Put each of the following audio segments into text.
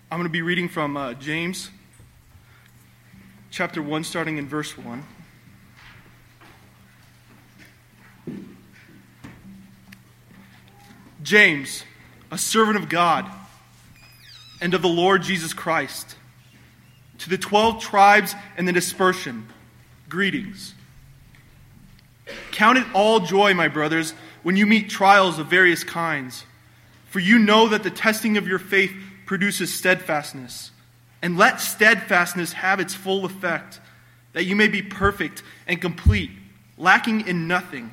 I'm going to be reading from James chapter 1, starting in verse 1. James, a servant of God and of the Lord Jesus Christ, to the 12 tribes in the dispersion, greetings. Count it all joy, my brothers, when you meet trials of various kinds, for you know that the testing of your faith produces steadfastness. And let steadfastness have its full effect, that you may be perfect and complete, lacking in nothing.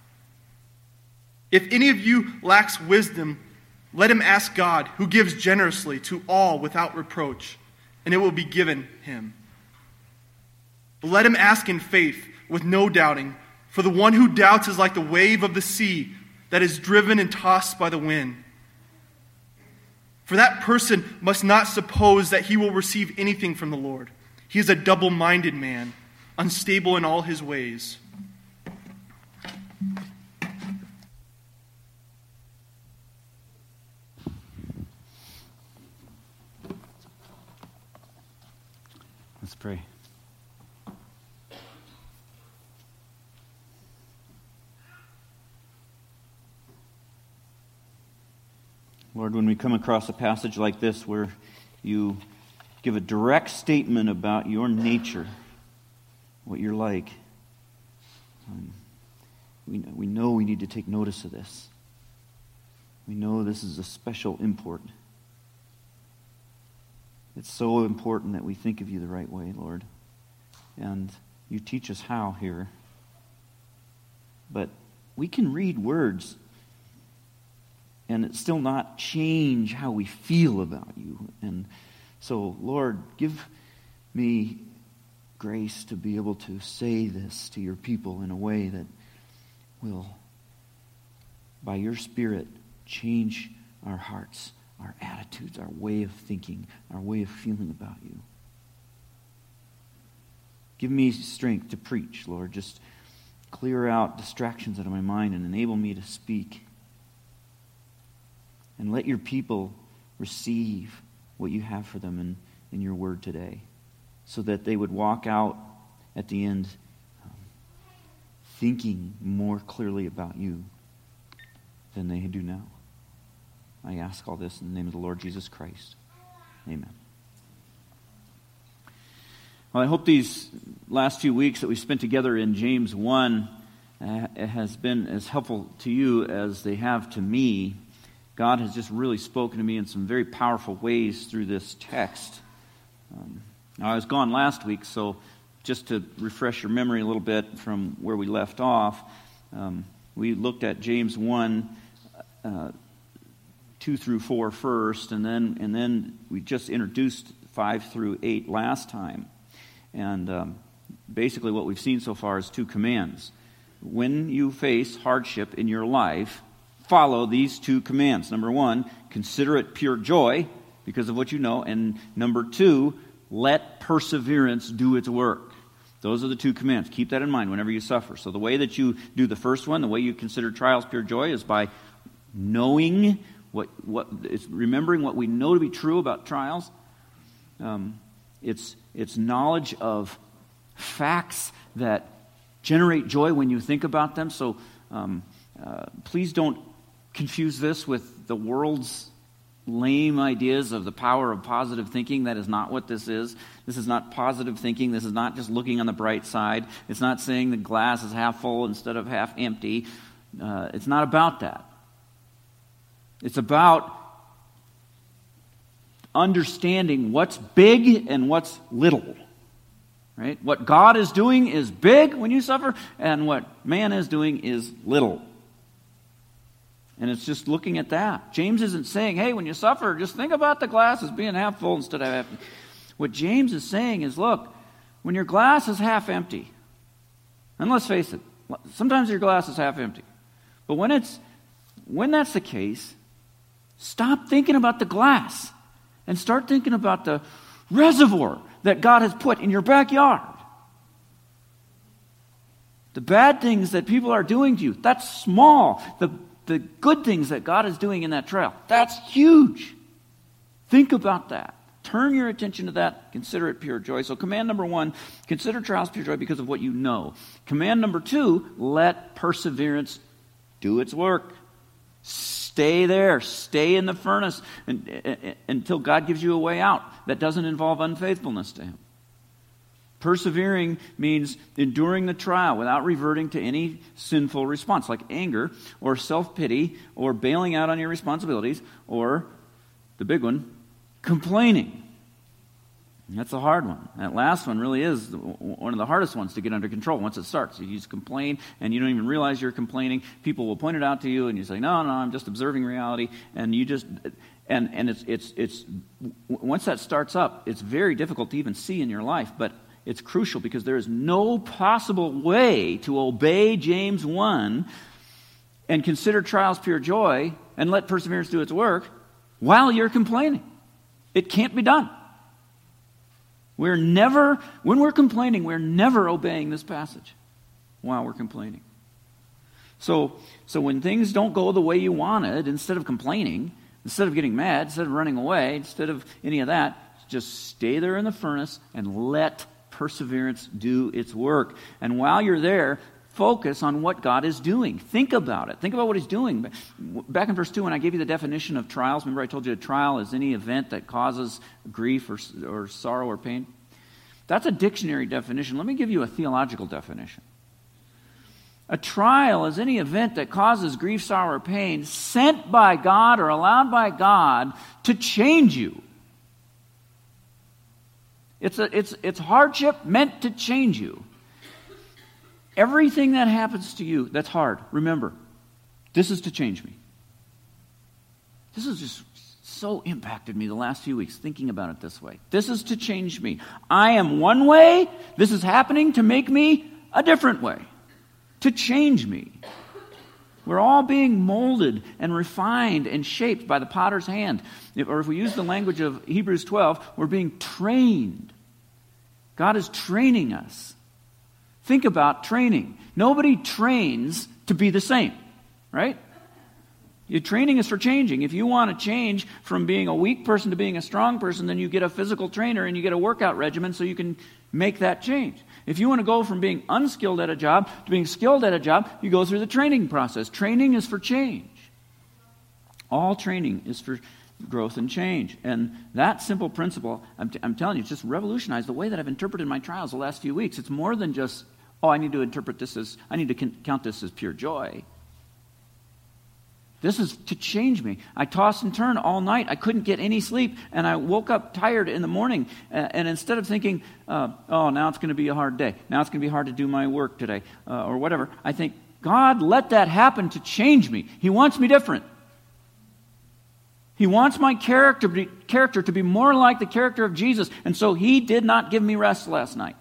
If any of you lacks wisdom, let him ask God, who gives generously to all without reproach, and it will be given him. But let him ask in faith, with no doubting, for the one who doubts is like the wave of the sea that is driven and tossed by the wind. For that person must not suppose that he will receive anything from the Lord. He is a double-minded man, unstable in all his ways. Let's pray. Lord, when we come across a passage like this where you give a direct statement about your nature, what you're like, we know we need to take notice of this. We know this is a special import. It's so important that we think of you the right way, Lord. And you teach us how here. But we can read words and it still not change how we feel about you. And so, Lord, give me grace to be able to say this to your people in a way that will, by your Spirit, change our hearts, our attitudes, our way of thinking, our way of feeling about you. Give me strength to preach, Lord. Just clear out distractions out of my mind and enable me to speak. And let your people receive what you have for them in your word today, so that they would walk out at the end thinking more clearly about you than they do now. I ask all this in the name of the Lord Jesus Christ. Amen. Well, I hope these last few weeks that we spent together in James 1 has been as helpful to you as they have to me. God has just really spoken to me in some very powerful ways through this text. Now, I was gone last week, so just to refresh your memory a little bit from where we left off, we looked at James 1, 2 through 4 first, and then we just introduced 5 through 8 last time. And basically what we've seen so far is 2 commands. When you face hardship in your life, follow these 2 commands. Number 1, consider it pure joy because of what you know. And number 2, let perseverance do its work. Those are the 2 commands. Keep that in mind whenever you suffer. So the way that you do the first one, the way you consider trials pure joy, is by knowing it's remembering what we know to be true about trials. It's knowledge of facts that generate joy when you think about them. So please don't confuse this with the world's lame ideas of the power of positive thinking. That is not what this is. This is not positive thinking. This is not just looking on the bright side. It's not saying the glass is half full instead of half empty. It's not about that. It's about understanding what's big and what's little. Right? What God is doing is big when you suffer, and what man is doing is little. And it's just looking at that. James isn't saying, hey, when you suffer, just think about the glass as being half full instead of half empty. What James is saying is, look, when your glass is half empty, and let's face it, sometimes your glass is half empty. But when that's the case, stop thinking about the glass and start thinking about the reservoir that God has put in your backyard. The bad things that people are doing to you, that's small. The good things that God is doing in that trail, that's huge. Think about that. Turn your attention to that. Consider it pure joy. So command number 1, consider trials pure joy because of what you know. Command number 2, let perseverance do its work. Stay there. Stay in the furnace until God gives you a way out. That doesn't involve unfaithfulness to Him. Persevering means enduring the trial without reverting to any sinful response, like anger or self-pity or bailing out on your responsibilities or, the big one, complaining. And that's a hard one. That last one really is one of the hardest ones to get under control once it starts. You just complain and you don't even realize you're complaining. People will point it out to you and you say, no, I'm just observing reality. And you just, and it's once that starts up, it's very difficult to even see in your life, but it's crucial because there is no possible way to obey James 1 and consider trials pure joy and let perseverance do its work while you're complaining. It can't be done. When we're complaining, we're never obeying this passage while we're complaining. So when things don't go the way you wanted, instead of complaining, instead of getting mad, instead of running away, instead of any of that, just stay there in the furnace and let perseverance do its work. And while you're there, focus on what God is doing. Think about it. Think about what He's doing. Back in verse 2, when I gave you the definition of trials, remember I told you a trial is any event that causes grief or sorrow or pain? That's a dictionary definition. Let me give you a theological definition. A trial is any event that causes grief, sorrow, or pain sent by God or allowed by God to change you. It's hardship meant to change you. Everything that happens to you that's hard, remember, this is to change me. This has just so impacted me the last few weeks, thinking about it this way. This is to change me. I am one way. This is happening to make me a different way, to change me. We're all being molded and refined and shaped by the potter's hand. Or if we use the language of Hebrews 12, we're being trained. God is training us. Think about training. Nobody trains to be the same, right? Your training is for changing. If you want to change from being a weak person to being a strong person, then you get a physical trainer and you get a workout regimen so you can make that change. If you want to go from being unskilled at a job to being skilled at a job, you go through the training process. Training is for change. All training is for growth and change. And that simple principle, I'm telling you, it's just revolutionized the way that I've interpreted my trials the last few weeks. It's more than just, I need to count this as pure joy. This is to change me. I tossed and turned all night. I couldn't get any sleep, and I woke up tired in the morning. And instead of thinking, now it's going to be a hard day. Now it's going to be hard to do my work today, or whatever, I think, God, let that happen to change me. He wants me different. He wants my character to be more like the character of Jesus. And so He did not give me rest last night.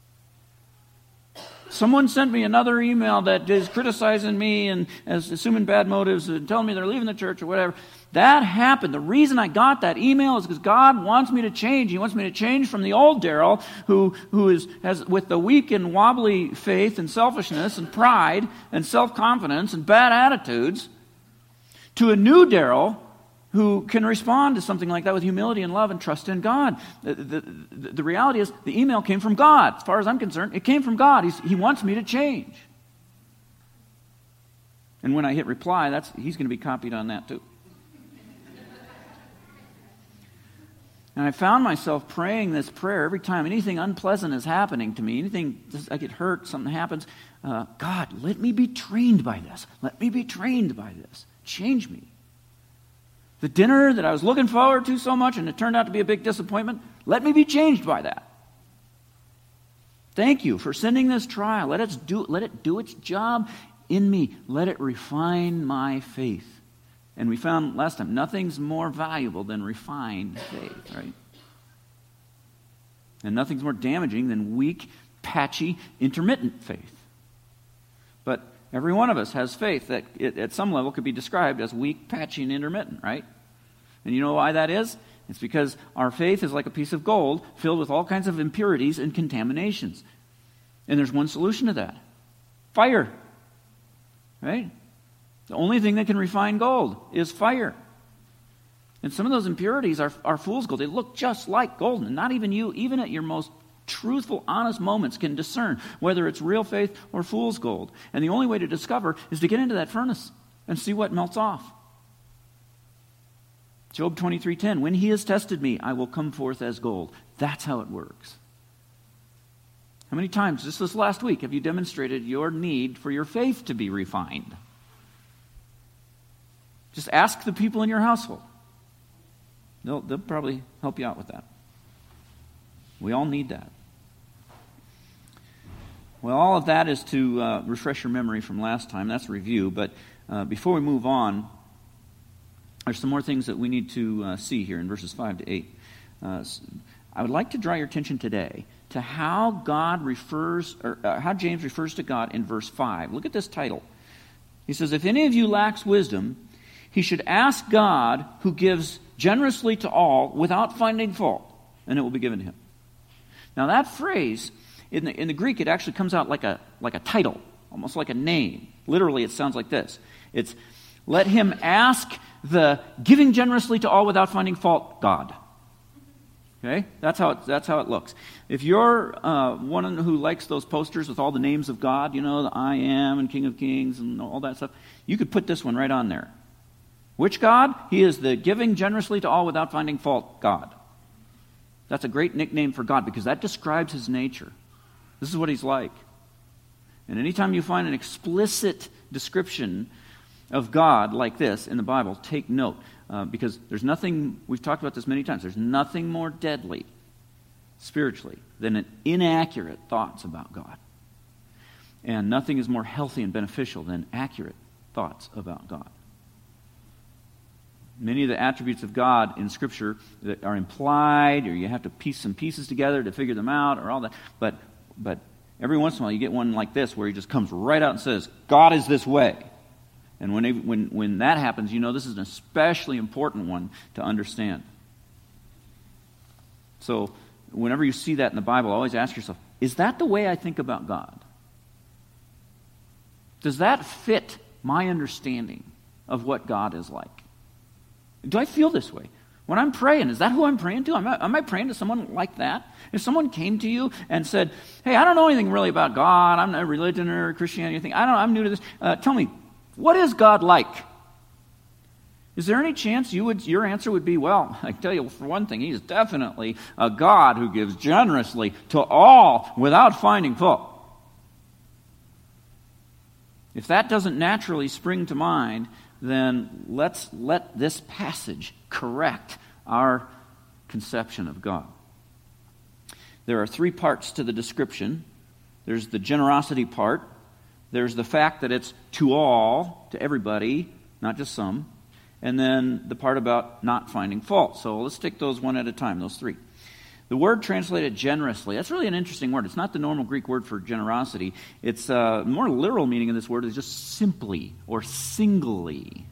Someone sent me another email that is criticizing me and assuming bad motives and telling me they're leaving the church or whatever. That happened. The reason I got that email is because God wants me to change. He wants me to change from the old Daryl who has with the weak and wobbly faith and selfishness and pride and self-confidence and bad attitudes to a new Daryl who can respond to something like that with humility and love and trust in God. The reality is the email came from God. As far as I'm concerned, it came from God. He wants me to change. And when I hit reply, he's going to be copied on that too. And I found myself praying this prayer every time anything unpleasant is happening to me, I get hurt, something happens. God, let me be trained by this. Let me be trained by this. Change me. The dinner that I was looking forward to so much and it turned out to be a big disappointment, let me be changed by that. Thank you for sending this trial. Let it do its job in me. Let it refine my faith. And we found last time, nothing's more valuable than refined faith, right? And nothing's more damaging than weak, patchy, intermittent faith. But every one of us has faith that at some level could be described as weak, patchy, and intermittent, right? And you know why that is? It's because our faith is like a piece of gold filled with all kinds of impurities and contaminations. And there's one solution to that. Fire. Right? The only thing that can refine gold is fire. And some of those impurities are fool's gold. They look just like gold. And not even you, even at your most truthful, honest moments, can discern whether it's real faith or fool's gold. And the only way to discover is to get into that furnace and see what melts off. Job 23:10, when he has tested me, I will come forth as gold. That's how it works. How many times, just this last week, have you demonstrated your need for your faith to be refined? Just ask the people in your household. They'll probably help you out with that. We all need that. Well, all of that is to refresh your memory from last time. That's review. But before we move on, there's some more things that we need to see here in verses 5 to 8. I would like to draw your attention today to how God refers, or how James refers to God in verse 5. Look at this title. He says, if any of you lacks wisdom, he should ask God, who gives generously to all without finding fault, and it will be given to him. Now that phrase, in the Greek, it actually comes out like a title, almost like a name. Literally, it sounds like this. It's, let him ask the giving generously to all without finding fault God. Okay? That's how it looks. If you're one who likes those posters with all the names of God, the I Am and King of Kings and all that stuff, you could put this one right on there. Which God? He is the giving generously to all without finding fault God. That's a great nickname for God because that describes his nature. This is what he's like. And anytime you find an explicit description of God like this in the Bible, take note. Because there's nothing, we've talked about this many times, there's nothing more deadly spiritually than inaccurate thoughts about God. And nothing is more healthy and beneficial than accurate thoughts about God. Many of the attributes of God in Scripture that are implied, or you have to piece some pieces together to figure them out, or all that. But every once in a while you get one like this where he just comes right out and says, God is this way. And when that happens, this is an especially important one to understand. So whenever you see that in the Bible, always ask yourself, is that the way I think about God? Does that fit my understanding of what God is like? Do I feel this way? When I'm praying, is that who I'm praying to? Am I praying to someone like that? If someone came to you and said, hey, I don't know anything really about God, I'm not religion or Christianity, anything. I'm new to this. Tell me, what is God like? Is there any chance your answer would be, well, I can tell you for one thing, he's definitely a God who gives generously to all without finding fault. If that doesn't naturally spring to mind, then let's let this passage correct our conception of God. There are 3 parts to the description. There's the generosity part. There's the fact that it's to all, to everybody, not just some. And then the part about not finding fault. So let's take those one at a time, those 3. The word translated generously, that's really an interesting word. It's not the normal Greek word for generosity. It's more literal meaning of this word is just simply or singly.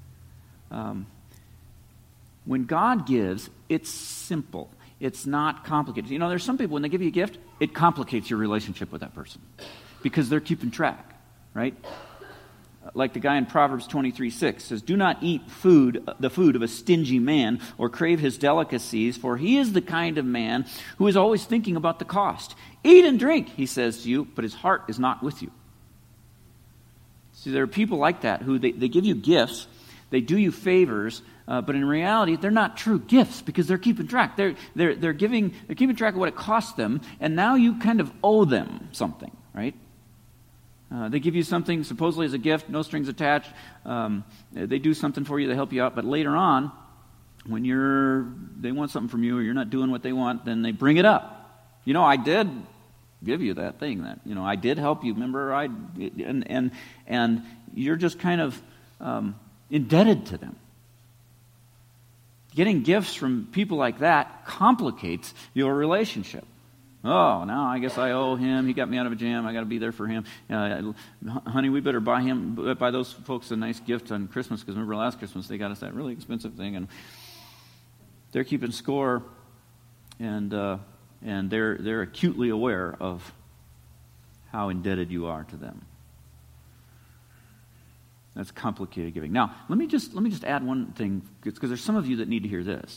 When God gives, it's simple. It's not complicated. There's some people, when they give you a gift, it complicates your relationship with that person because they're keeping track, right? Like the guy in Proverbs 23:6 says, do not eat the food of a stingy man or crave his delicacies, for he is the kind of man who is always thinking about the cost. Eat and drink, he says to you, but his heart is not with you. See, there are people like that who they give you gifts, they do you favors, but in reality, they're not true gifts because they're keeping track. They're keeping track of what it costs them, and now you kind of owe them something, right? They give you something supposedly as a gift, no strings attached. They do something for you, they help you out. But later on, when they want something from you or you're not doing what they want, then they bring it up. I did give you that thing. That I did help you. Remember, and you're just kind of indebted to them. Getting gifts from people like that complicates your relationship. Oh, now I guess I owe him. He got me out of a jam. I got to be there for him. Honey, we better buy those folks a nice gift on Christmas because remember last Christmas they got us that really expensive thing, and they're keeping score, and they're acutely aware of how indebted you are to them. That's complicated giving. Now, let me just add one thing, because there's some of you that need to hear this.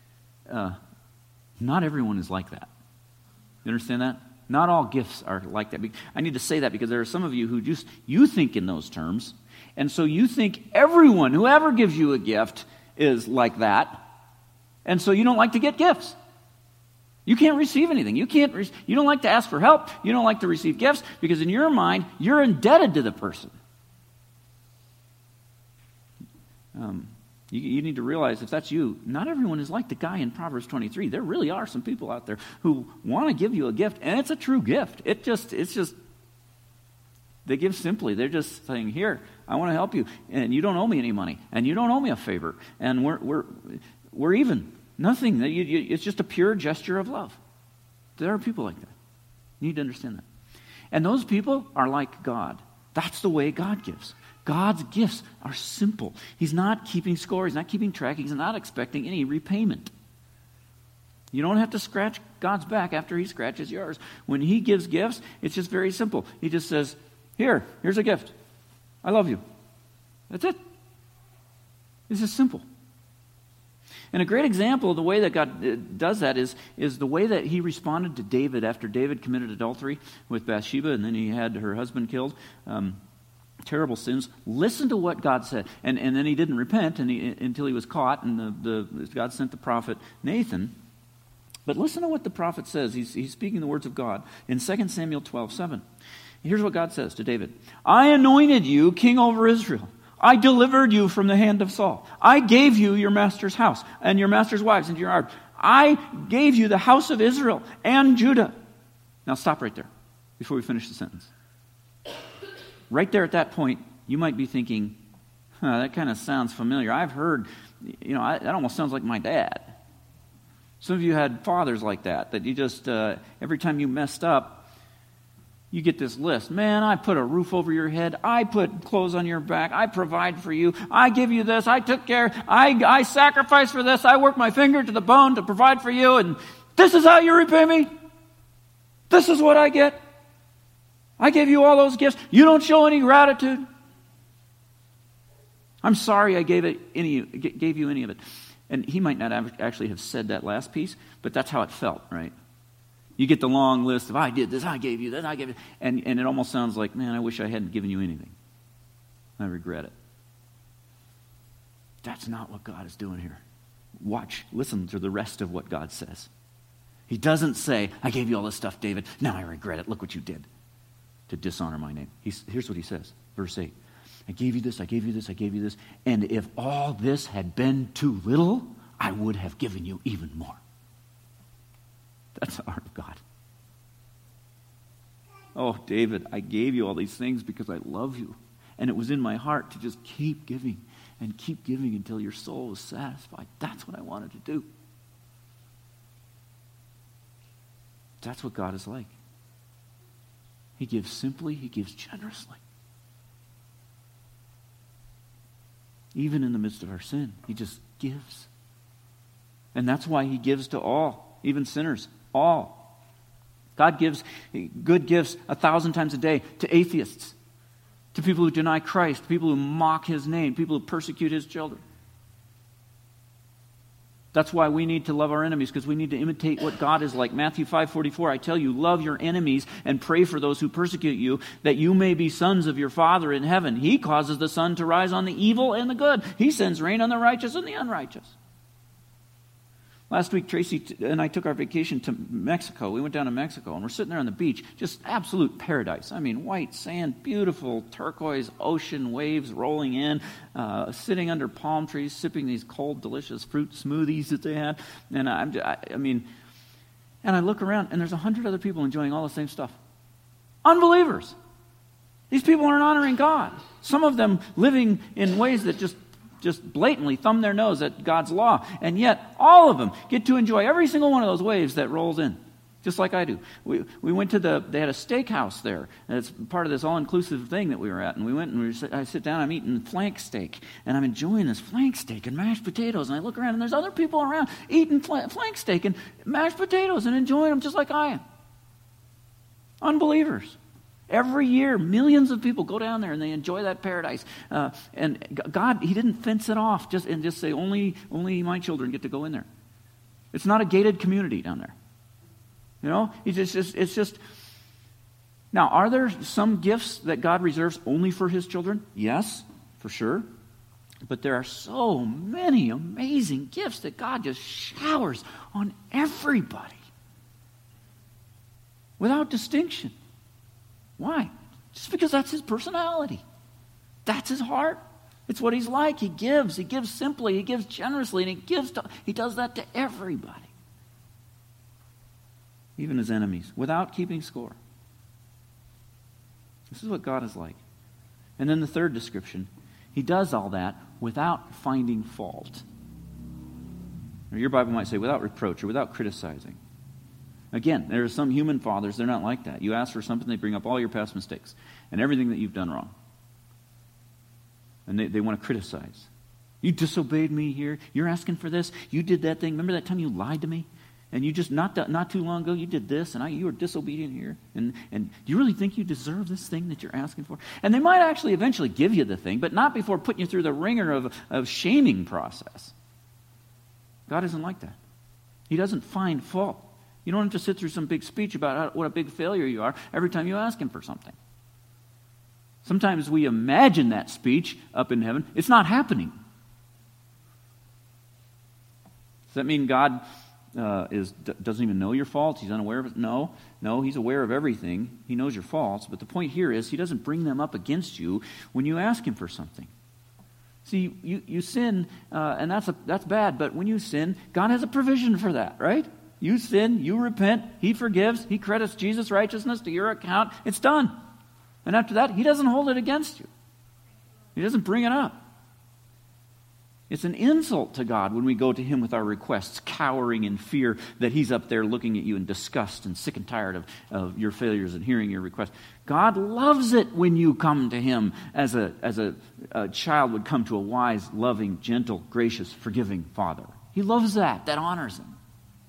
Not everyone is like that. You understand that? Not all gifts are like that. I need to say that because there are some of you who you think in those terms, and so you think everyone, whoever gives you a gift, is like that, and so you don't like to get gifts. You can't receive anything. You don't like to ask for help. You don't like to receive gifts because in your mind, you're indebted to the person. You need to realize if that's you, not everyone is like the guy in Proverbs 23. There really are some people out there who want to give you a gift, and it's a true gift. It's just they give simply. They're just saying, "Here, I want to help you, and you don't owe me any money, and you don't owe me a favor, and we're even. Nothing. It's just a pure gesture of love." There are people like that. You need to understand that. And those people are like God. That's the way God gives. God's gifts are simple. He's not keeping score. He's not keeping track. He's not expecting any repayment. You don't have to scratch God's back after he scratches yours. When he gives gifts, it's just very simple. He just says, here's a gift. I love you. That's it. It's just simple. And a great example of the way that God does that is the way that he responded to David after David committed adultery with Bathsheba and then he had her husband killed. Terrible sins. Listen to what God said. And then he didn't repent until he was caught, and God sent the prophet Nathan. But listen to what the prophet says. He's speaking the words of God in 2 Samuel 12:7. Here's what God says to David. I anointed you king over Israel. I delivered you from the hand of Saul. I gave you your master's house and your master's wives and your ark. I gave you the house of Israel and Judah. Now stop right there before we finish the sentence. Right there at that point, you might be thinking, that kind of sounds familiar. I've heard, that almost sounds like my dad. Some of you had fathers like that you just, every time you messed up, you get this list. Man, I put a roof over your head. I put clothes on your back. I provide for you. I give you this. I took care. I sacrifice for this. I work my finger to the bone to provide for you. And this is how you repay me? This is what I get? I gave you all those gifts. You don't show any gratitude. I'm sorry I gave you any of it. And he might not actually have said that last piece, but that's how it felt, right? You get the long list of, I did this, I gave you this, I gave it. And it almost sounds like, man, I wish I hadn't given you anything. I regret it. That's not what God is doing here. Listen to the rest of what God says. He doesn't say, I gave you all this stuff, David. Now I regret it. Look what you did to dishonor my name. Here's what he says, verse 8. I gave you this, I gave you this, I gave you this. And if all this had been too little, I would have given you even more. That's the heart of God. Oh, David, I gave you all these things because I love you. And it was in my heart to just keep giving and keep giving until your soul was satisfied. That's what I wanted to do. That's what God is like. He gives simply, he gives generously. Even in the midst of our sin, he just gives. And that's why he gives to all, even sinners, all. God gives good gifts 1,000 times a day to atheists, to people who deny Christ, to people who mock his name, people who persecute his children. That's why we need to love our enemies, because we need to imitate what God is like. Matthew 5:44, I tell you, love your enemies and pray for those who persecute you, that you may be sons of your Father in heaven. He causes the sun to rise on the evil and the good. He sends rain on the righteous and the unrighteous. Last week, Tracy and I took our vacation to Mexico. We went down to Mexico, and we're sitting there on the beach. Just absolute paradise. I mean, white sand, beautiful turquoise ocean, waves rolling in, sitting under palm trees, sipping these cold, delicious fruit smoothies that they had. And I look around, and there's 100 other people enjoying all the same stuff. Unbelievers. These people aren't honoring God. Some of them living in ways that just blatantly thumb their nose at God's law. And yet, all of them get to enjoy every single one of those waves that rolls in, just like I do. We went to they had a steakhouse there, and it's part of this all-inclusive thing that we were at. And we went and I sit down, I'm eating flank steak, and I'm enjoying this flank steak and mashed potatoes. And I look around, and there's other people around eating flank steak and mashed potatoes and enjoying them just like I am. Unbelievers. Every year, millions of people go down there and they enjoy that paradise. And God, He didn't fence it off just say, only my children get to go in there. It's not a gated community down there. You know, it's just. Now, are there some gifts that God reserves only for His children? Yes, for sure. But there are so many amazing gifts that God just showers on everybody without distinction. Why? Just because that's His personality. That's His heart. It's what He's like. He gives simply, He gives generously, and He does that to everybody. Even His enemies, without keeping score. This is what God is like. And then the third description, He does all that without finding fault. Or your Bible might say without reproach or without criticizing. Again, there are some human fathers, they're not like that. You ask for something, they bring up all your past mistakes and everything that you've done wrong. And they want to criticize. You disobeyed me here. You're asking for this. You did that thing. Remember that time you lied to me? And you just, not too long ago, you did this, and you were disobedient here. And do you really think you deserve this thing that you're asking for? And they might actually eventually give you the thing, but not before putting you through the ringer of shaming process. God isn't like that. He doesn't find fault. You don't have to sit through some big speech about what a big failure you are every time you ask Him for something. Sometimes we imagine that speech up in heaven. It's not happening. Does that mean God doesn't even know your faults? He's unaware of it? No, He's aware of everything. He knows your faults. But the point here is He doesn't bring them up against you when you ask Him for something. See, you sin, and that's bad. But when you sin, God has a provision for that, right? You sin, you repent, He forgives, He credits Jesus' righteousness to your account. It's done. And after that, He doesn't hold it against you. He doesn't bring it up. It's an insult to God when we go to Him with our requests, cowering in fear that He's up there looking at you in disgust and sick and tired of your failures and hearing your requests. God loves it when you come to Him as a child would come to a wise, loving, gentle, gracious, forgiving Father. He loves that. That honors Him.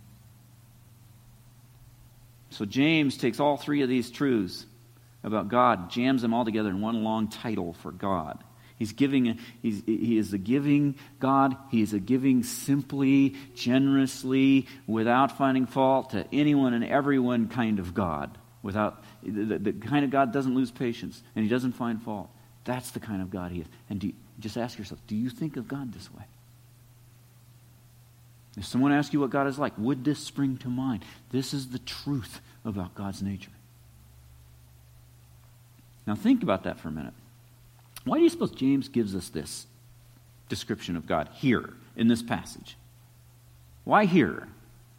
So James takes all three of these truths about God, jams them all together in one long title for God. He is a giving God. He is a giving simply, generously, without finding fault to anyone and everyone kind of God. The kind of God doesn't lose patience, and He doesn't find fault. That's the kind of God He is. And just ask yourself, do you think of God this way? If someone asks you what God is like, would this spring to mind? This is the truth about God's nature. Now think about that for a minute. Why do you suppose James gives us this description of God here in this passage? Why here?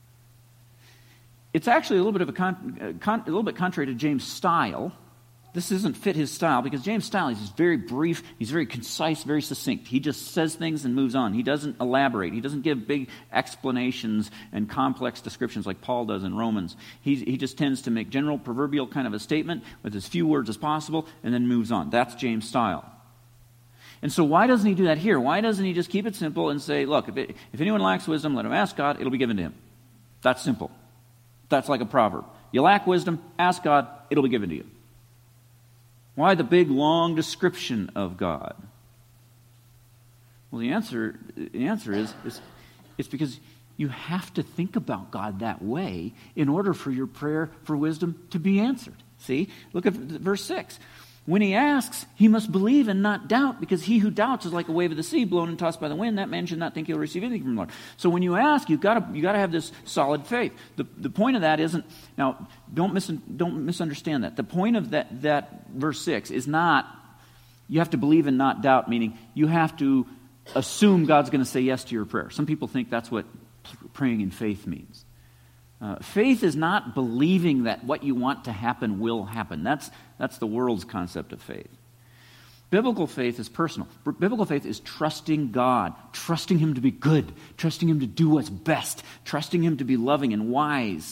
It's actually a little bit of a little bit contrary to James' style. This doesn't fit his style because James' style is very brief, he's very concise, very succinct. He just says things and moves on. He doesn't elaborate. He doesn't give big explanations and complex descriptions like Paul does in Romans. He just tends to make general proverbial kind of a statement with as few words as possible and then moves on. That's James' style. And so why doesn't he do that here? Why doesn't he just keep it simple and say, look, if anyone lacks wisdom, let him ask God, it'll be given to him. That's simple. That's like a proverb. You lack wisdom, ask God, it'll be given to you. Why the big, long description of God? Well, the answer is it's because you have to think about God that way in order for your prayer for wisdom to be answered. See? Look at verse 6. When he asks, he must believe and not doubt, because he who doubts is like a wave of the sea blown and tossed by the wind. That man should not think he'll receive anything from the Lord. So when you ask, you've got to have this solid faith. The point of that isn't, now don't misunderstand that. The point of that verse 6 is not you have to believe and not doubt, meaning you have to assume God's going to say yes to your prayer. Some people think that's what praying in faith means. Faith is not believing that what you want to happen will happen. That's the world's concept of faith. Biblical faith is personal. Biblical faith is trusting God, trusting Him to be good, trusting Him to do what's best, trusting Him to be loving and wise.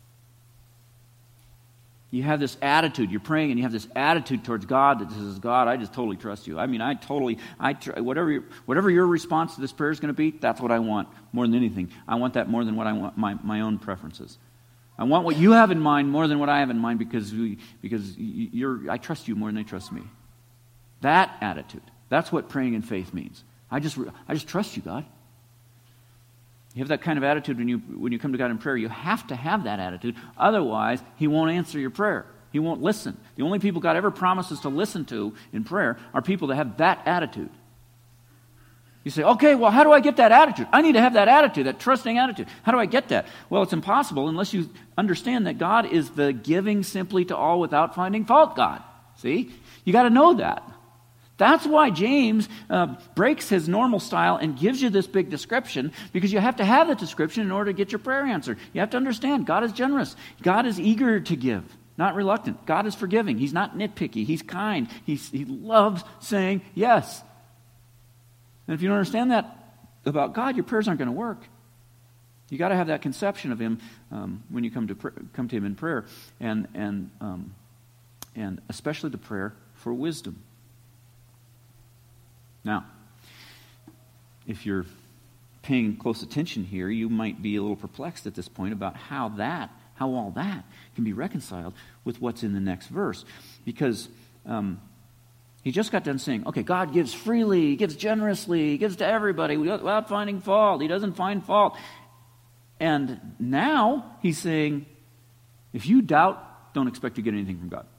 You have this attitude, you're praying and you have this attitude towards God that says, God, I just totally trust you. I mean, whatever your response to this prayer is going to be, that's what I want more than anything. I want that more than what I want, my own preferences. I want what you have in mind more than what I have in mind because I trust you more than they trust me. That attitude. That's what praying in faith means. I just trust you, God. You have that kind of attitude when you come to God in prayer. You have to have that attitude. Otherwise, He won't answer your prayer. He won't listen. The only people God ever promises to listen to in prayer are people that have that attitude. You say, okay, well, how do I get that attitude? I need to have that attitude, that trusting attitude. How do I get that? Well, it's impossible unless you understand that God is the giving simply to all without finding fault God. See? You got to know that. That's why James breaks his normal style and gives you this big description, because you have to have that description in order to get your prayer answered. You have to understand God is generous. God is eager to give, not reluctant. God is forgiving. He's not nitpicky. He's kind. He loves saying yes. And if you don't understand that about God, your prayers aren't going to work. You got to have that conception of Him when you come to Him in prayer, and especially the prayer for wisdom. Now, if you're paying close attention here, you might be a little perplexed at this point about how all that can be reconciled with what's in the next verse, because he just got done saying, okay, God gives freely, He gives generously, He gives to everybody without finding fault. He doesn't find fault. And now He's saying, if you doubt, don't expect to get anything from God.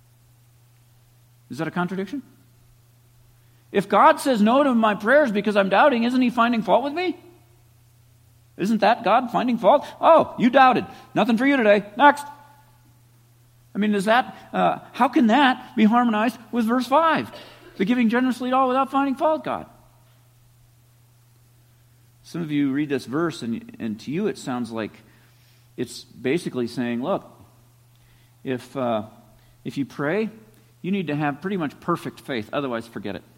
Is that a contradiction? If God says no to my prayers because I'm doubting, isn't He finding fault with me? Isn't that God finding fault? Oh, you doubted. Nothing for you today. Next. I mean, how can that be harmonized with verse 5? The giving generously to all without finding fault, God. Some of you read this verse, and to you it sounds like it's basically saying, look, if you pray, you need to have pretty much perfect faith. Otherwise, forget it.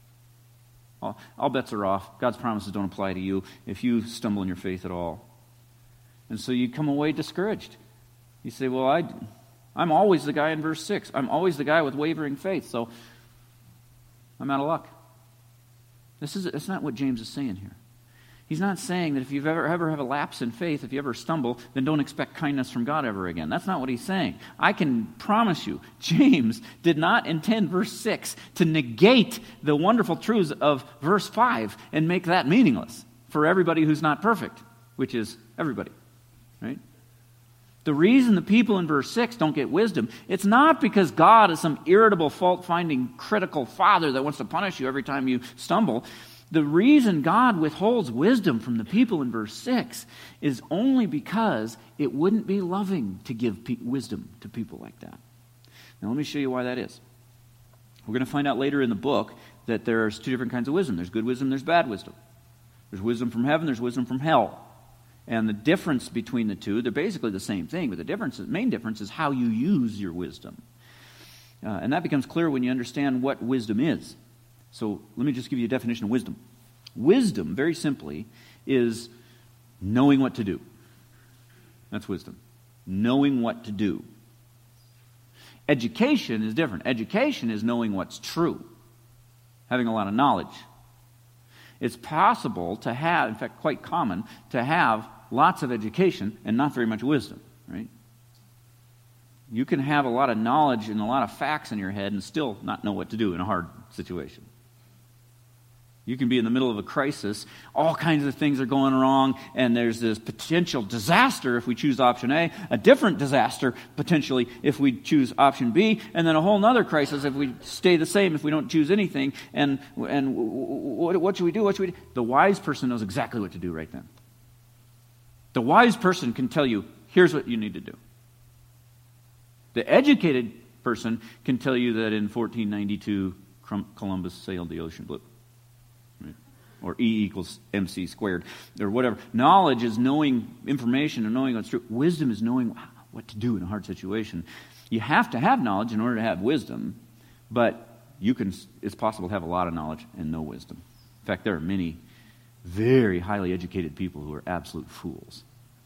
All bets are off. God's promises don't apply to you if you stumble in your faith at all. And so you come away discouraged. You say, well, I'm always the guy in verse 6. I'm always the guy with wavering faith, so I'm out of luck. That's not what James is saying here. He's not saying that if you ever have a lapse in faith, if you ever stumble, then don't expect kindness from God ever again. That's not what he's saying. I can promise you, James did not intend verse 6 to negate the wonderful truths of verse 5 and make that meaningless for everybody who's not perfect, which is everybody, right? The reason the people in verse 6 don't get wisdom, it's not because God is some irritable, fault-finding, critical father that wants to punish you every time you stumble. The reason God withholds wisdom from the people in verse 6 is only because it wouldn't be loving to give wisdom to people like that. Now let me show you why that is. We're going to find out later in the book that there's two different kinds of wisdom. There's good wisdom, there's bad wisdom. There's wisdom from heaven, there's wisdom from hell. And the difference between the two, they're basically the same thing, but the main difference is how you use your wisdom. And that becomes clear when you understand what wisdom is. So let me just give you a definition of wisdom. Wisdom, very simply, is knowing what to do. That's wisdom. Knowing what to do. Education is different. Education is knowing what's true. Having a lot of knowledge. It's possible to have, in fact, quite common, to have lots of education and not very much wisdom, right? You can have a lot of knowledge and a lot of facts in your head and still not know what to do in a hard situation. You can be in the middle of a crisis, all kinds of things are going wrong, and there's this potential disaster if we choose option A, a different disaster potentially if we choose option B, and then a whole other crisis if we stay the same, if we don't choose anything, and what should we do? What should we do? The wise person knows exactly what to do right then. The wise person can tell you, here's what you need to do. The educated person can tell you that in 1492, Columbus sailed the ocean blue. Or E equals MC squared, or whatever. Knowledge is knowing information and knowing what's true. Wisdom is knowing what to do in a hard situation. You have to have knowledge in order to have wisdom, but it's possible to have a lot of knowledge and no wisdom. In fact, there are many very highly educated people who are absolute fools.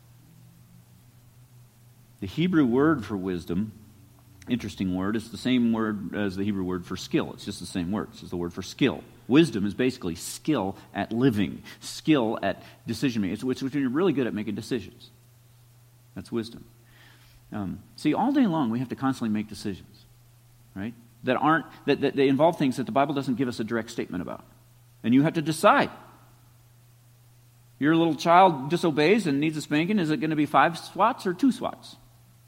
The Hebrew word for wisdom, interesting word, it's the same word as the Hebrew word for skill. It's just the same word. It's just the word for skill. Wisdom is basically skill at living, skill at decision making. It's when you're really good at making decisions. That's wisdom. See, all day long we have to constantly make decisions, right? That they involve things that the Bible doesn't give us a direct statement about. And you have to decide. Your little child disobeys and needs a spanking. Is it going to be 5 swats or 2 swats?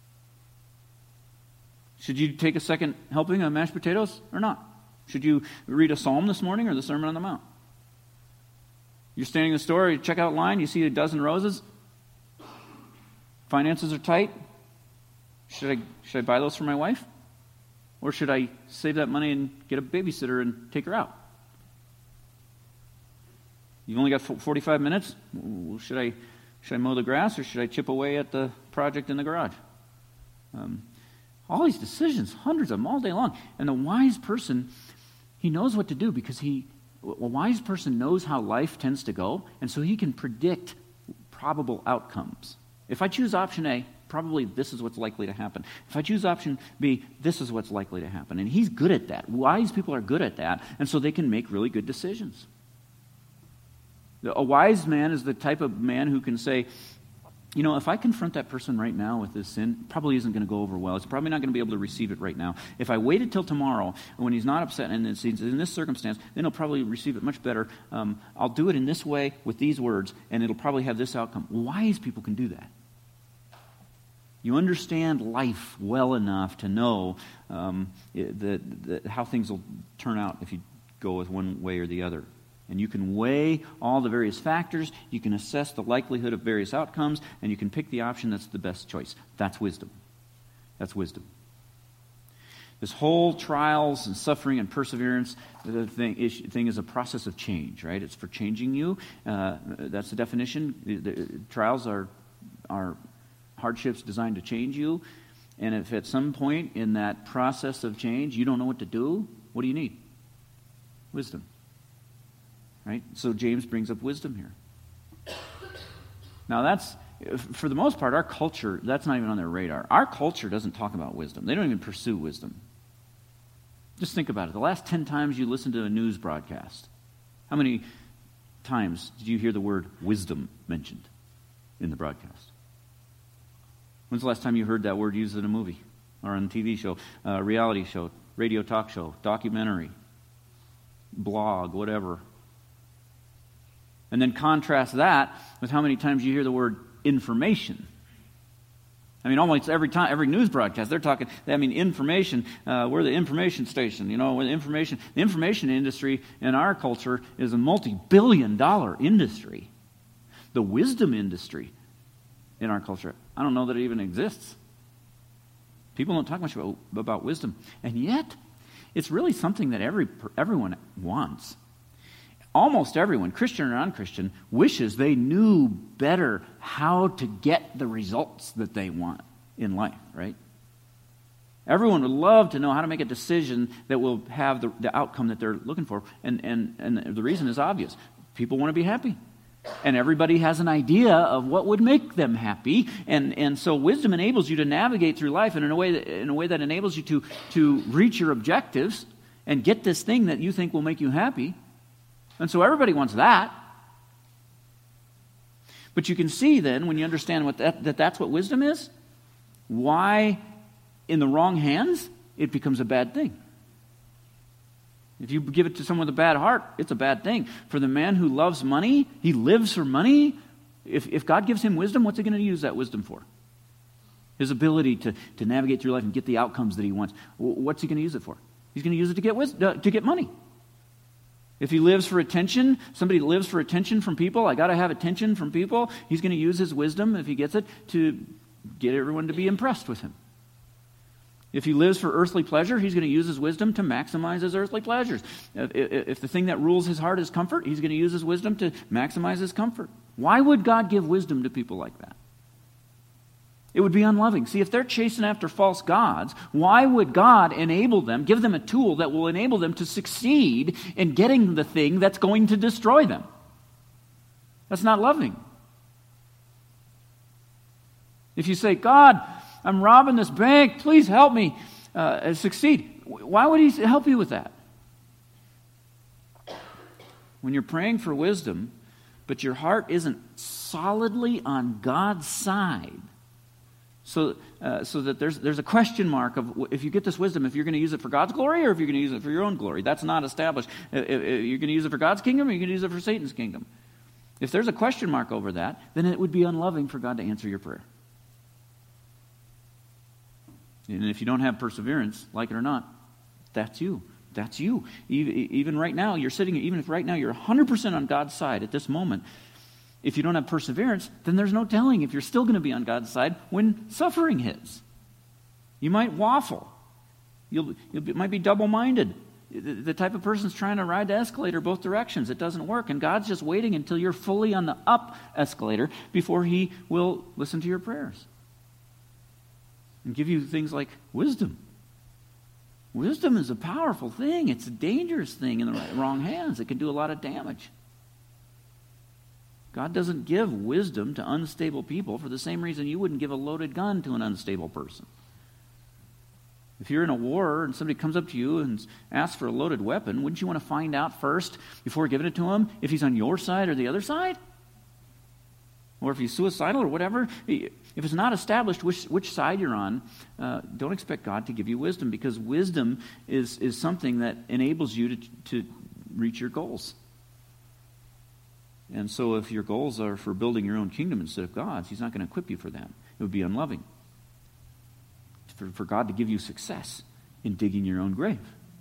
Should you take a second helping of mashed potatoes or not? Should you read a psalm this morning or the Sermon on the Mount? You're standing in the store, you check out line, you see a dozen roses. Finances are tight. Should I buy those for my wife? Or should I save that money and get a babysitter and take her out? You've only got 45 minutes. Should I mow the grass or should I chip away at the project in the garage? All these decisions, hundreds of them all day long. And the wise person, he knows what to do because a wise person knows how life tends to go, and so he can predict probable outcomes. If I choose option A, probably this is what's likely to happen. If I choose option B, this is what's likely to happen. And he's good at that. Wise people are good at that, and so they can make really good decisions. A wise man is the type of man who can say, you know, if I confront that person right now with this sin, it probably isn't going to go over well. It's probably not going to be able to receive it right now. If I waited till tomorrow, when he's not upset and he's in this circumstance, then he'll probably receive it much better. I'll do it in this way with these words, and it'll probably have this outcome. Wise people can do that. You understand life well enough to know how things will turn out if you go with one way or the other. And you can weigh all the various factors, you can assess the likelihood of various outcomes, and you can pick the option that's the best choice. That's wisdom. That's wisdom. This whole trials and suffering and perseverance thing is a process of change, right? It's for changing you. That's the definition. The trials are hardships designed to change you. And if at some point in that process of change you don't know what to do, what do you need? Wisdom. Right? So James brings up wisdom here. Now that's, for the most part, our culture, that's not even on their radar. Our culture doesn't talk about wisdom. They don't even pursue wisdom. Just think about it. The last 10 times you listen to a news broadcast, how many times did you hear the word wisdom mentioned in the broadcast? When's the last time you heard that word used in a movie or on a TV show, reality show, radio talk show, documentary, blog, whatever? And then contrast that with how many times you hear the word information. I mean, almost every time, every news broadcast, they're talking, information, we're the information station, we're the information. The information industry in our culture is a multi-billion-dollar industry. The wisdom industry in our culture, I don't know that it even exists. People don't talk much about wisdom. And yet, it's really something that everyone wants. Almost everyone, Christian or non-Christian, wishes they knew better how to get the results that they want in life, right? Everyone would love to know how to make a decision that will have the outcome that they're looking for. And the reason is obvious. People want to be happy. And everybody has an idea of what would make them happy. And so wisdom enables you to navigate through life in a way that enables you to reach your objectives and get this thing that you think will make you happy. And so everybody wants that. But you can see then, when you understand that's what wisdom is, why in the wrong hands it becomes a bad thing. If you give it to someone with a bad heart, it's a bad thing. For the man who loves money, he lives for money. If God gives him wisdom, what's he going to use that wisdom for? His ability to navigate through life and get the outcomes that he wants. What's he going to use it for? He's going to use it to get money. If he lives for attention, somebody lives for attention from people, I got to have attention from people, he's going to use his wisdom, if he gets it, to get everyone to be impressed with him. If he lives for earthly pleasure, he's going to use his wisdom to maximize his earthly pleasures. If the thing that rules his heart is comfort, he's going to use his wisdom to maximize his comfort. Why would God give wisdom to people like that? It would be unloving. See, if they're chasing after false gods, why would God enable them, give them a tool that will enable them to succeed in getting the thing that's going to destroy them? That's not loving. If you say, God, I'm robbing this bank, please help me succeed. Why would he help you with that? When you're praying for wisdom, but your heart isn't solidly on God's side, So that there's a question mark of if you get this wisdom, if you're going to use it for God's glory or if you're going to use it for your own glory. That's not established. If you're going to use it for God's kingdom or you're going to use it for Satan's kingdom. If there's a question mark over that, then it would be unloving for God to answer your prayer. And if you don't have perseverance, like it or not, that's you. That's you. Even right now, even if right now you're 100% on God's side at this moment, if you don't have perseverance, then there's no telling if you're still going to be on God's side when suffering hits. You might waffle. You might be double-minded. The type of person's trying to ride the escalator both directions. It doesn't work, and God's just waiting until you're fully on the up escalator before He will listen to your prayers and give you things like wisdom. Wisdom is a powerful thing. It's a dangerous thing in the wrong hands. It can do a lot of damage. God doesn't give wisdom to unstable people for the same reason you wouldn't give a loaded gun to an unstable person. If you're in a war and somebody comes up to you and asks for a loaded weapon, wouldn't you want to find out first, before giving it to him, if he's on your side or the other side? Or if he's suicidal or whatever? If it's not established which side you're on, don't expect God to give you wisdom, because wisdom is something that enables you to reach your goals. And so if your goals are for building your own kingdom instead of God's, He's not going to equip you for that. It would be unloving for God to give you success in digging your own grave.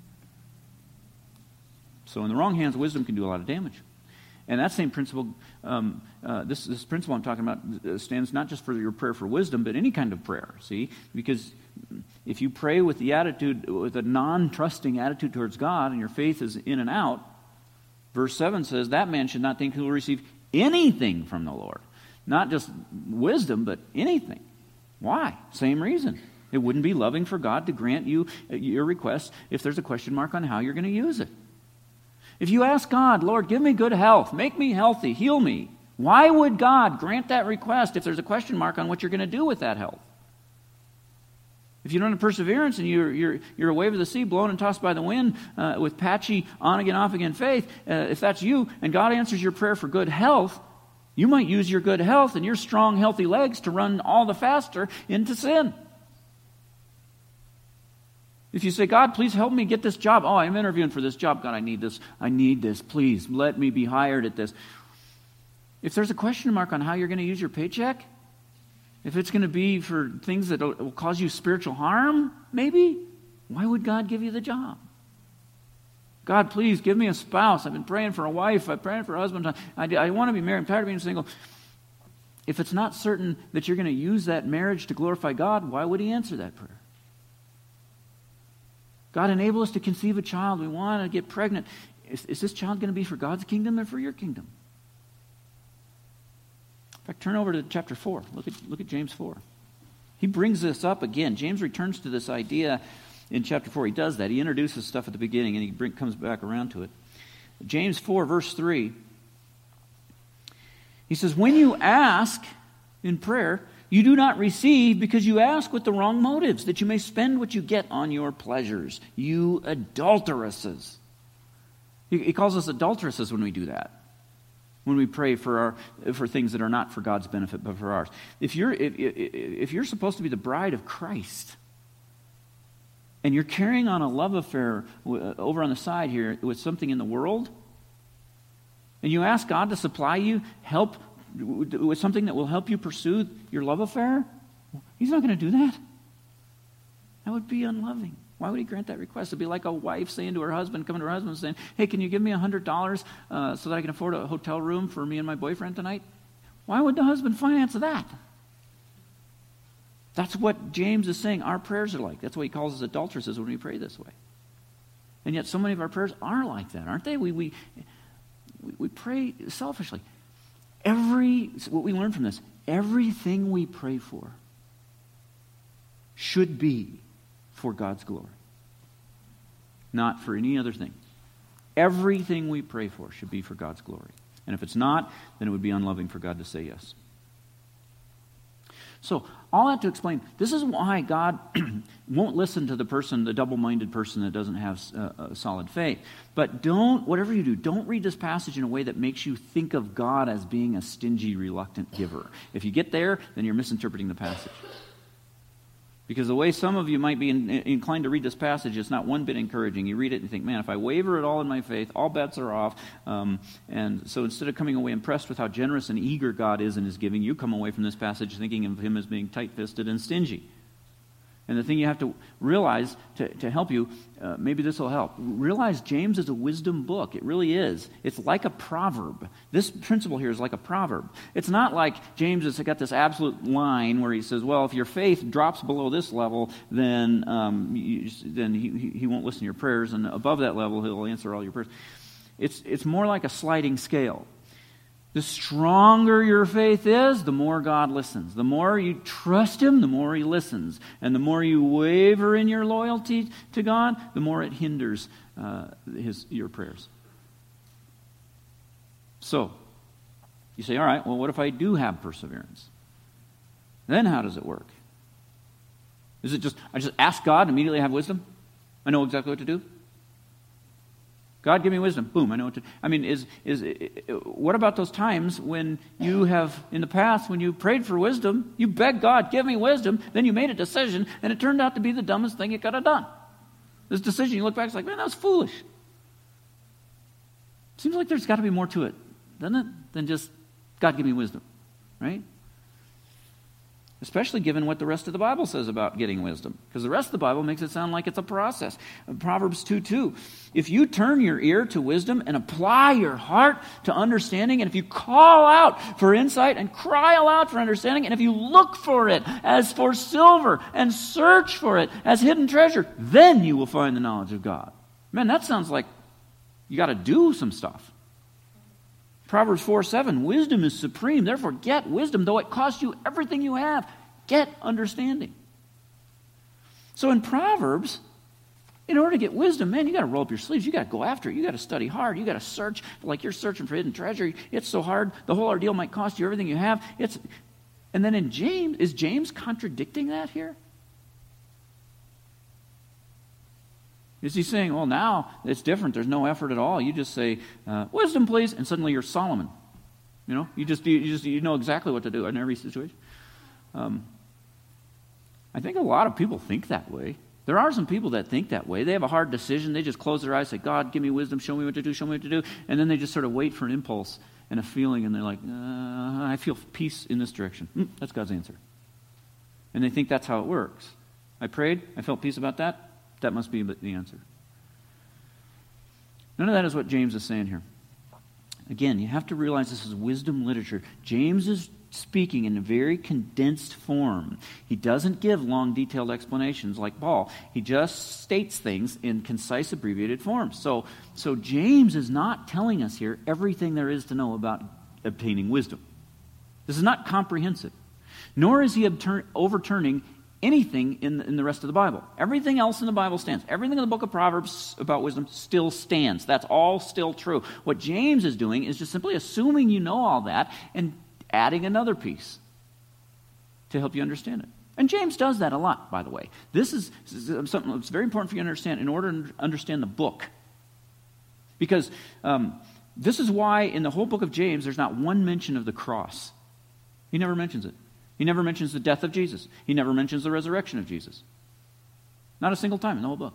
So in the wrong hands, wisdom can do a lot of damage. And that same principle, this principle I'm talking about stands not just for your prayer for wisdom, but any kind of prayer, see? Because if you pray with a non-trusting attitude towards God, and your faith is in and out, verse 7 says, that man should not think he will receive anything from the Lord. Not just wisdom, but anything. Why? Same reason. It wouldn't be loving for God to grant you your request if there's a question mark on how you're going to use it. If you ask God, Lord, give me good health, make me healthy, heal me, why would God grant that request if there's a question mark on what you're going to do with that health? If you don't have perseverance and you're a wave of the sea blown and tossed by the wind with patchy on-again, off-again faith, if that's you and God answers your prayer for good health, you might use your good health and your strong, healthy legs to run all the faster into sin. If you say, God, please help me get this job. Oh, I'm interviewing for this job. God, I need this. I need this. Please let me be hired at this. If there's a question mark on how you're going to use your paycheck, if it's going to be for things that will cause you spiritual harm, maybe, why would God give you the job? God, please give me a spouse. I've been praying for a wife. I'm praying for a husband. I want to be married. I'm tired of being single. If it's not certain that you're going to use that marriage to glorify God, why would He answer that prayer? God, enable us to conceive a child. We want to get pregnant. Is this child going to be for God's kingdom or for your kingdom? In fact, turn over to chapter 4. Look at James 4. He brings this up again. James returns to this idea in chapter 4. He does that. He introduces stuff at the beginning and he comes back around to it. James 4, verse 3. He says, when you ask in prayer, you do not receive because you ask with the wrong motives, that you may spend what you get on your pleasures. You adulteresses. He calls us adulteresses when we do that. When we pray for things that are not for God's benefit but for ours. If you're supposed to be the bride of Christ, and you're carrying on a love affair over on the side here with something in the world, and you ask God to supply you help with something that will help you pursue your love affair, He's not going to do that. That would be unloving. Why would He grant that request? It'd be like a wife saying to her husband, coming to her husband and saying, hey, can you give me $100 so that I can afford a hotel room for me and my boyfriend tonight? Why would the husband finance that? That's what James is saying our prayers are like. That's why he calls us adulteresses when we pray this way. And yet so many of our prayers are like that, aren't they? We pray selfishly. What we learn from this, everything we pray for should be for God's glory, not for any other thing. Everything we pray for should be for God's glory. And if it's not, then it would be unloving for God to say yes. So, all that to explain, this is why God won't listen to the double-minded person that doesn't have a solid faith. But whatever you do, don't read this passage in a way that makes you think of God as being a stingy, reluctant giver. If you get there, then you're misinterpreting the passage. Because the way some of you might be inclined to read this passage, it's not one bit encouraging. You read it and you think, man, if I waver at all in my faith, all bets are off. And so instead of coming away impressed with how generous and eager God is in his giving, you come away from this passage thinking of him as being tight-fisted and stingy. And the thing you have to realize to help you, maybe this will help. Realize James is a wisdom book. It really is. It's like a proverb. This principle here is like a proverb. It's not like James has got this absolute line where he says, well, if your faith drops below this level, then he won't listen to your prayers, and above that level, he'll answer all your prayers. It's more like a sliding scale. The stronger your faith is, the more God listens. The more you trust him, the more he listens. And the more you waver in your loyalty to God, the more it hinders your prayers. So, you say, all right, well, what if I do have perseverance? Then how does it work? Is it I just ask God and immediately have wisdom? I know exactly what to do? God, give me wisdom. Boom, I know what to do. I mean, what about those times when you have, in the past, when you prayed for wisdom, you begged God, give me wisdom, then you made a decision, and it turned out to be the dumbest thing you could have done. This decision, you look back, it's like, man, that was foolish. Seems like there's got to be more to it, doesn't it, than just, God, give me wisdom, right? Especially given what the rest of the Bible says about getting wisdom. Because the rest of the Bible makes it sound like it's a process. Proverbs 2:2. If you turn your ear to wisdom and apply your heart to understanding, and if you call out for insight and cry aloud for understanding, and if you look for it as for silver and search for it as hidden treasure, then you will find the knowledge of God. Man, that sounds like you got to do some stuff. Proverbs 4:7, wisdom is supreme, therefore get wisdom, though it costs you everything you have. Get understanding. So in Proverbs, in order to get wisdom, man, you got to roll up your sleeves. You got to go after it. You got to study hard. You got to search like you're searching for hidden treasure. It's so hard. The whole ordeal might cost you everything you have. And then in James, is James contradicting that here? Is he saying, well, now it's different. There's no effort at all. You just say, wisdom, please, and suddenly you're Solomon. You know, you know exactly what to do in every situation. I think a lot of people think that way. There are some people that think that way. They have a hard decision. They just close their eyes, say, God, give me wisdom, show me what to do, show me what to do. And then they just sort of wait for an impulse and a feeling, and they're like, I feel peace in this direction. That's God's answer. And they think that's how it works. I prayed, I felt peace about that. That must be the answer. None of that is what James is saying here. Again, you have to realize this is wisdom literature. James is speaking in a very condensed form. He doesn't give long, detailed explanations like Paul. He just states things in concise, abbreviated forms. So James is not telling us here everything there is to know about obtaining wisdom. This is not comprehensive. Nor is he overturning anything in the rest of the Bible. Everything else in the Bible stands. Everything in the book of Proverbs about wisdom still stands. That's all still true. What James is doing is just simply assuming you know all that and adding another piece to help you understand it. And James does that a lot, by the way. This is something that's very important for you to understand in order to understand the book. Because this is why in the whole book of James there's not one mention of the cross. He never mentions it. He never mentions the death of Jesus. He never mentions the resurrection of Jesus. Not a single time in the whole book.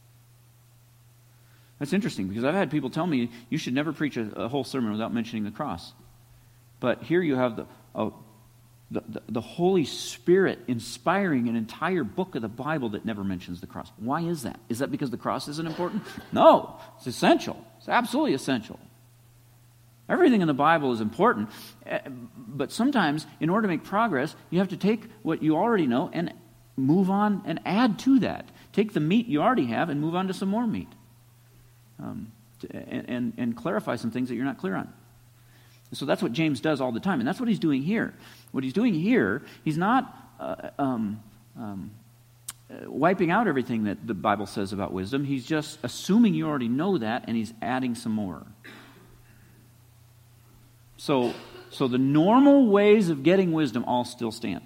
That's interesting because I've had people tell me you should never preach a whole sermon without mentioning the cross. But here you have the Holy Spirit inspiring an entire book of the Bible that never mentions the cross. Why is that? Is that because the cross isn't important? No, it's essential. It's absolutely essential. Everything in the Bible is important, but sometimes in order to make progress, you have to take what you already know and move on and add to that. Take the meat you already have and move on to some more meat. And clarify some things that you're not clear on. So that's what James does all the time, and that's what he's doing here. What he's doing here, he's not wiping out everything that the Bible says about wisdom. He's just assuming you already know that, and he's adding some more. So the normal ways of getting wisdom all still stand.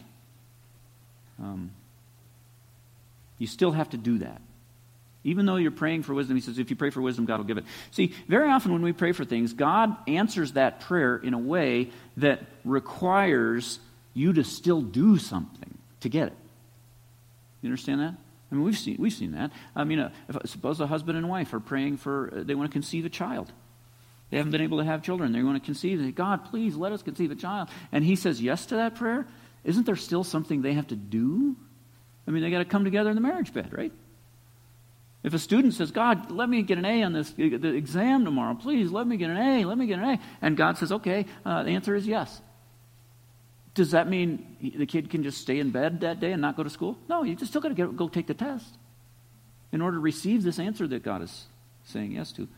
You still have to do that. Even though you're praying for wisdom, he says, if you pray for wisdom, God will give it. See, very often when we pray for things, God answers that prayer in a way that requires you to still do something to get it. You understand that? I mean, we've seen that. I mean, suppose a husband and wife are praying they want to conceive a child. They haven't been able to have children. They want to conceive. They say, God, please let us conceive a child. And he says yes to that prayer. Isn't there still something they have to do? I mean, they got to come together in the marriage bed, right? If a student says, God, let me get an A on the exam tomorrow. Please, let me get an A. Let me get an A. And God says, okay, the answer is yes. Does that mean the kid can just stay in bed that day and not go to school? No, you just still got to go take the test in order to receive this answer that God is saying yes to.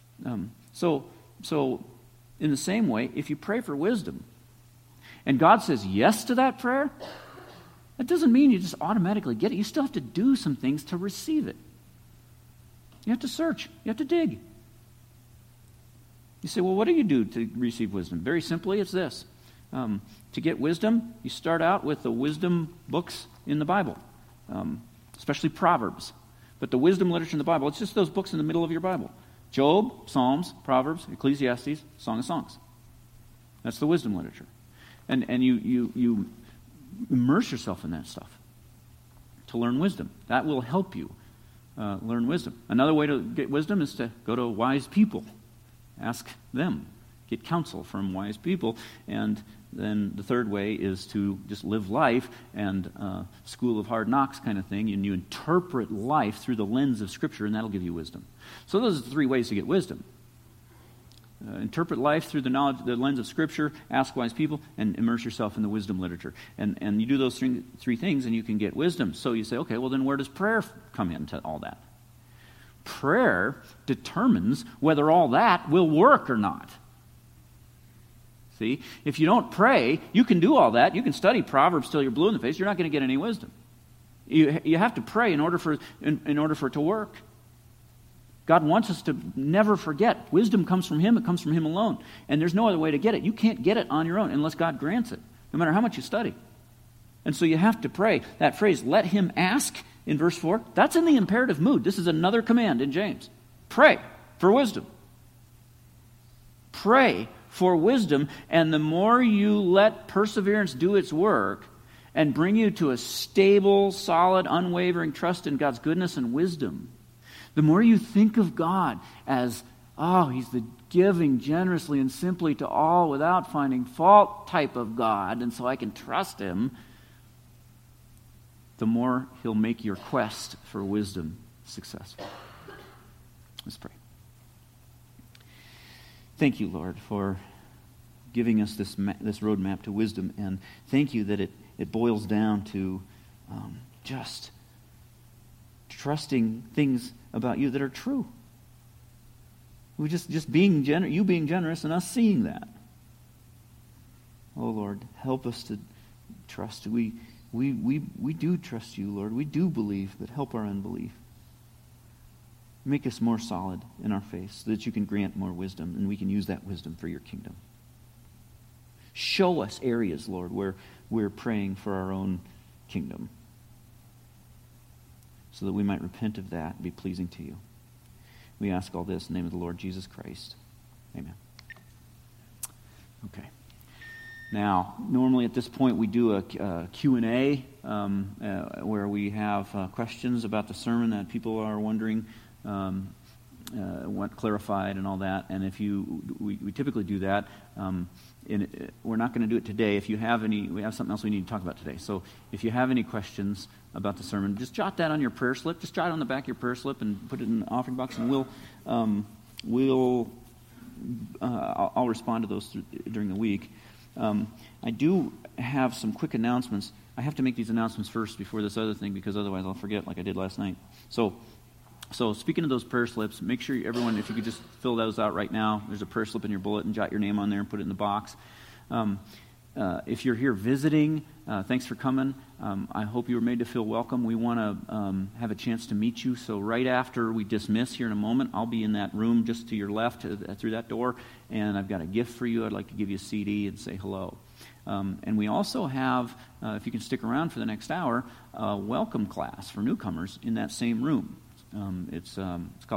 So in the same way, if you pray for wisdom and God says yes to that prayer, that doesn't mean you just automatically get it. You still have to do some things to receive it. You have to search. You have to dig. You say, well, what do you do to receive wisdom? Very simply, it's this. To get wisdom, you start out with the wisdom books in the Bible, especially Proverbs. But the wisdom literature in the Bible, it's just those books in the middle of your Bible. Job, Psalms, Proverbs, Ecclesiastes, Song of Songs. That's the wisdom literature. And you immerse yourself in that stuff to learn wisdom. That will help you learn wisdom. Another way to get wisdom is to go to wise people. Ask them. Get counsel from wise people. And then the third way is to just live life and school of hard knocks kind of thing. And you interpret life through the lens of Scripture, and that'll give you wisdom. So those are the three ways to get wisdom. Interpret life through the lens of Scripture, ask wise people, and immerse yourself in the wisdom literature. And you do those three things, and you can get wisdom. So you say, okay, well then where does prayer come into all that? Prayer determines whether all that will work or not. See, if you don't pray, you can do all that. You can study Proverbs till you're blue in the face. You're not going to get any wisdom. You have to pray in order for it to work. God wants us to never forget. Wisdom comes from Him. It comes from Him alone. And there's no other way to get it. You can't get it on your own unless God grants it, no matter how much you study. And so you have to pray. That phrase, let him ask, in verse 4, that's in the imperative mood. This is another command in James. Pray for wisdom. Pray for wisdom, and the more you let perseverance do its work and bring you to a stable, solid, unwavering trust in God's goodness and wisdom, the more you think of God as, He's the giving generously and simply to all without finding fault type of God, and so I can trust Him, the more He'll make your quest for wisdom successful. Let's pray. Thank you, Lord, for giving us this roadmap to wisdom, and thank you that it boils down to just trusting things about you that are true. We just being you being generous and us seeing that. Oh Lord, help us to trust. We do trust you, Lord. We do believe, but help our unbelief. Make us more solid in our faith so that you can grant more wisdom and we can use that wisdom for your kingdom. Show us areas, Lord, where we're praying for our own kingdom so that we might repent of that and be pleasing to you. We ask all this in the name of the Lord Jesus Christ. Amen. Okay. Now, normally at this point we do a Q&A where we have questions about the sermon that people are wondering, want clarified and all that. And we typically do that. We're not going to do it today. If you have any, we have something else we need to talk about today. So if you have any questions about the sermon, just jot that on your prayer slip. Just jot it on the back of your prayer slip and put it in the offering box, and I'll respond to those during the week. I do have some quick announcements. I have to make these announcements first before this other thing, because otherwise I'll forget like I did last night. So speaking of those prayer slips, make sure everyone, if you could just fill those out right now. There's a prayer slip in your bulletin. Jot your name on there and put it in the box. If you're here visiting, thanks for coming. I hope you were made to feel welcome. We want to have a chance to meet you. So right after we dismiss here in a moment, I'll be in that room just to your left through that door, and I've got a gift for you. I'd like to give you a CD and say hello. And we also have, if you can stick around for the next hour, a welcome class for newcomers in that same room. It's called